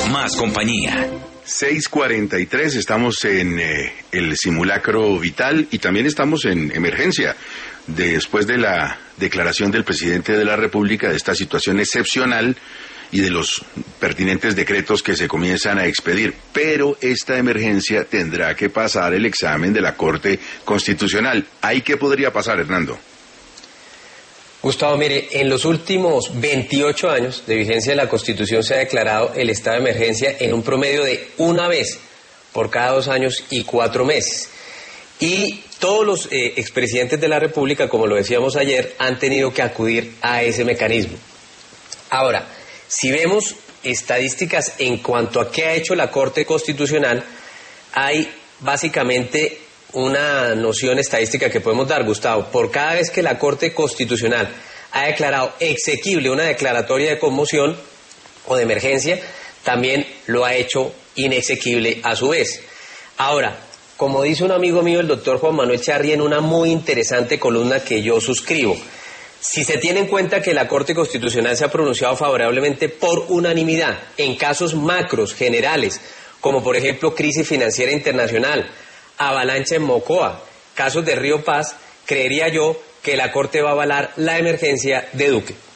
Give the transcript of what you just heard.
más compañía. 6:43, estamos en el simulacro vital y también estamos en emergencia. Después de la declaración del presidente de la República de esta situación excepcional y de los pertinentes decretos que se comienzan a expedir. Pero esta emergencia tendrá que pasar el examen de la Corte Constitucional. ¿Ahí qué podría pasar, Hernando? Gustavo, mire, en los últimos 28 años de vigencia de la Constitución se ha declarado el estado de emergencia en un promedio de una vez por cada 2 años y 4 meses. Y todos los expresidentes de la República, como lo decíamos ayer, han tenido que acudir a ese mecanismo. Ahora, si vemos estadísticas en cuanto a qué ha hecho la Corte Constitucional, hay básicamente una noción estadística que podemos dar, Gustavo. Por cada vez que la Corte Constitucional ha declarado exequible una declaratoria de conmoción o de emergencia, también lo ha hecho inexequible a su vez. Ahora, como dice un amigo mío, el doctor Juan Manuel Charri, en una muy interesante columna que yo suscribo, si se tiene en cuenta que la Corte Constitucional se ha pronunciado favorablemente por unanimidad en casos macros, generales, como por ejemplo crisis financiera internacional, avalancha en Mocoa, casos de Río Paz, creería yo que la Corte va a avalar la emergencia de Duque.